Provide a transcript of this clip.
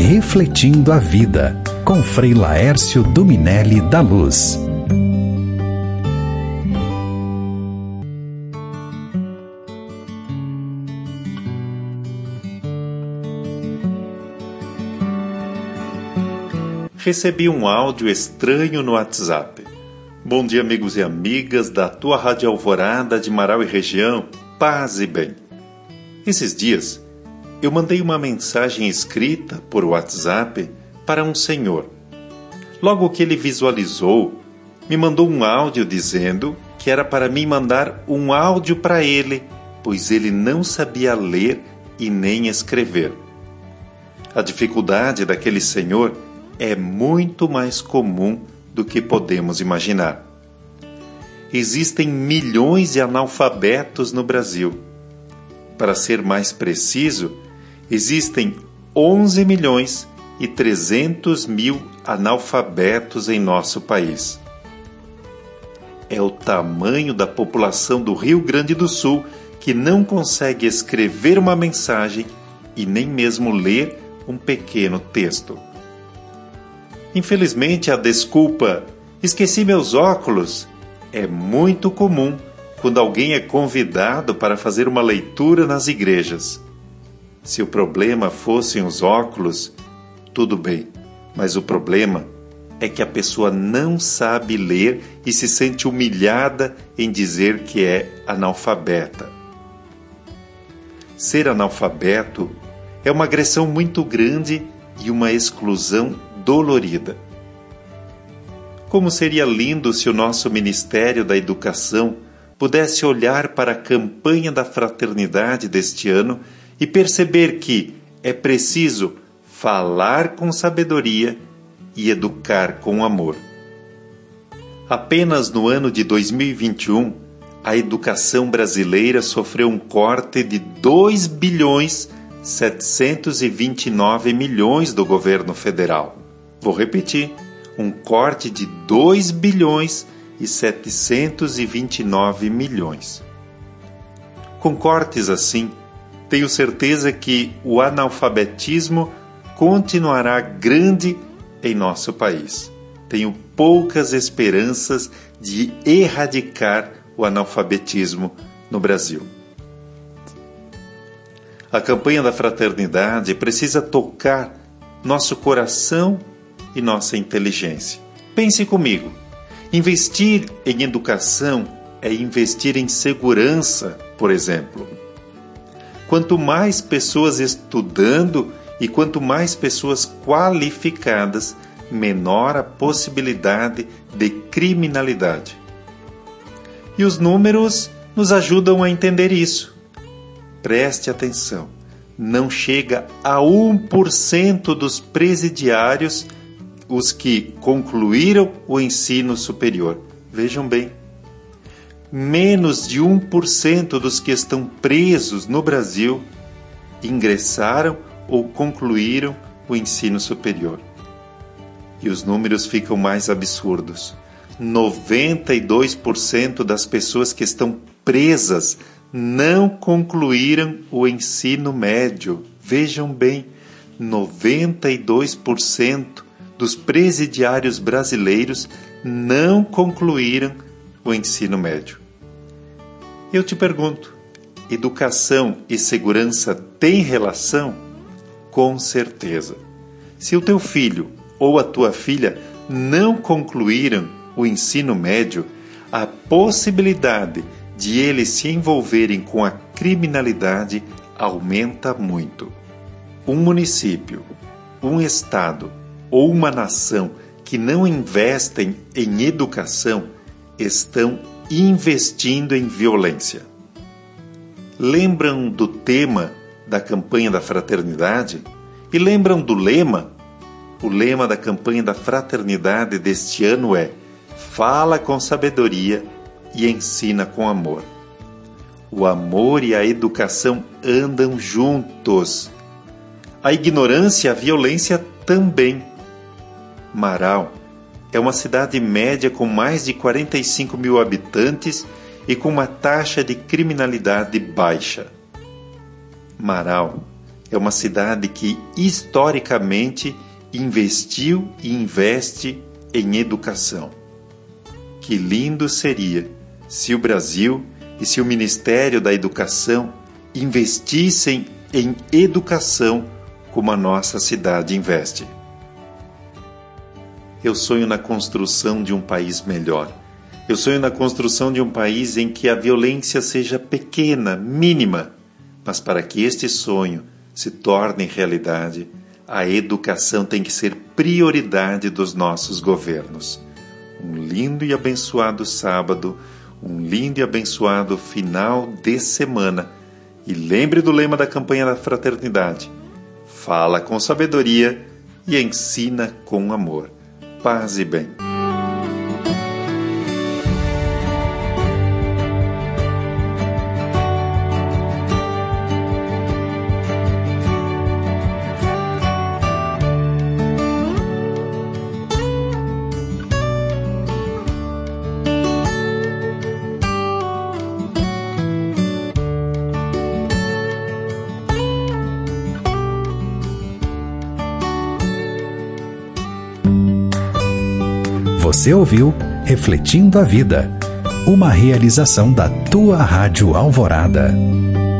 Refletindo a Vida, com Frei Laércio Dominelli da Luz. Recebi um áudio estranho no WhatsApp. Bom dia, amigos e amigas da tua Rádio Alvorada de Marau e região, paz e bem. Esses dias, eu mandei uma mensagem escrita por WhatsApp para um senhor. Logo que ele visualizou, me mandou um áudio dizendo que era para mim mandar um áudio para ele, pois ele não sabia ler e nem escrever. A dificuldade daquele senhor é muito mais comum do que podemos imaginar. Existem milhões de analfabetos no Brasil. Para ser mais preciso, existem 11.300.000 analfabetos em nosso país. É o tamanho da população do Rio Grande do Sul que não consegue escrever uma mensagem e nem mesmo ler um pequeno texto. Infelizmente, a desculpa "esqueci meus óculos" é muito comum quando alguém é convidado para fazer uma leitura nas igrejas. Se o problema fossem os óculos, tudo bem, mas o problema é que a pessoa não sabe ler e se sente humilhada em dizer que é analfabeta. Ser analfabeto é uma agressão muito grande e uma exclusão dolorida. Como seria lindo se o nosso Ministério da Educação pudesse olhar para a campanha da fraternidade deste ano e perceber que é preciso falar com sabedoria e educar com amor. Apenas no ano de 2021, a educação brasileira sofreu um corte de 2.729 bilhões do governo federal. Vou repetir, um corte de 2.729 bilhões. Com cortes assim, tenho certeza que o analfabetismo continuará grande em nosso país. Tenho poucas esperanças de erradicar o analfabetismo no Brasil. A campanha da fraternidade precisa tocar nosso coração e nossa inteligência. Pense comigo, investir em educação é investir em segurança, por exemplo. Quanto mais pessoas estudando e quanto mais pessoas qualificadas, menor a possibilidade de criminalidade. E os números nos ajudam a entender isso. Preste atenção, não chega a 1% dos presidiários os que concluíram o ensino superior. Vejam bem, menos de 1% dos que estão presos no Brasil ingressaram ou concluíram o ensino superior. E os números ficam mais absurdos. 92% das pessoas que estão presas não concluíram o ensino médio. Vejam bem, 92% dos presidiários brasileiros não concluíram o ensino médio. Eu te pergunto, educação e segurança têm relação? Com certeza. Se o teu filho ou a tua filha não concluíram o ensino médio, a possibilidade de eles se envolverem com a criminalidade aumenta muito. Um município, um estado ou uma nação que não investem em educação estão investindo em violência. Lembram do tema da campanha da fraternidade? E lembram do lema? O lema da campanha da fraternidade deste ano é: fala com sabedoria e ensina com amor. O amor e a educação andam juntos. A ignorância e a violência também. Marau é uma cidade média com mais de 45 mil habitantes e com uma taxa de criminalidade baixa. Marau é uma cidade que historicamente investiu e investe em educação. Que lindo seria se o Brasil e se o Ministério da Educação investissem em educação como a nossa cidade investe. Eu sonho na construção de um país melhor. Eu sonho na construção de um país em que a violência seja pequena, mínima. Mas para que este sonho se torne realidade, a educação tem que ser prioridade dos nossos governos. Um lindo e abençoado sábado, um lindo e abençoado final de semana. E lembre do lema da campanha da fraternidade: fala com sabedoria e ensina com amor. Paz e bem. Você ouviu Refletindo a Vida, uma realização da tua Rádio Alvorada.